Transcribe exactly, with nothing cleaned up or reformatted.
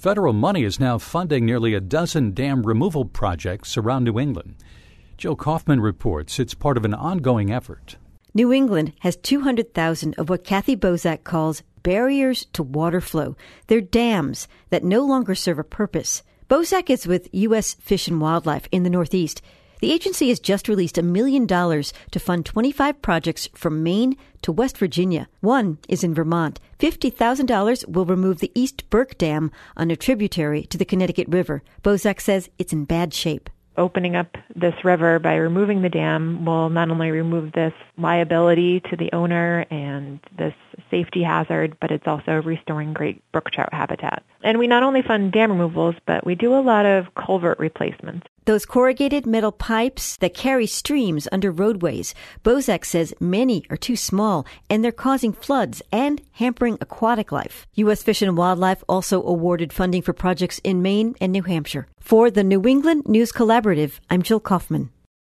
Federal money is now funding nearly a dozen dam removal projects around New England. Jill Kaufman reports it's part of an ongoing effort. New England has two hundred thousand of what Kathy Bozak calls barriers to water flow. They're dams that no longer serve a purpose. Bozak is with U S Fish and Wildlife in the Northeast. The agency has just released a million dollars to fund twenty-five projects from Maine to West Virginia. One is in Vermont. fifty thousand dollars will remove the East Burke Dam on a tributary to the Connecticut River. Bozak says it's in bad shape. Opening up this river by removing the dam will not only remove this liability to the owner and this safety hazard, but it's also restoring great brook trout habitat. And we not only fund dam removals, but we do a lot of culvert replacements. Those corrugated metal pipes that carry streams under roadways. Bozak says many are too small, and they're causing floods and hampering aquatic life. U S Fish and Wildlife also awarded funding for projects in Maine and New Hampshire. For the New England News Collaborative, I'm Jill Kaufman.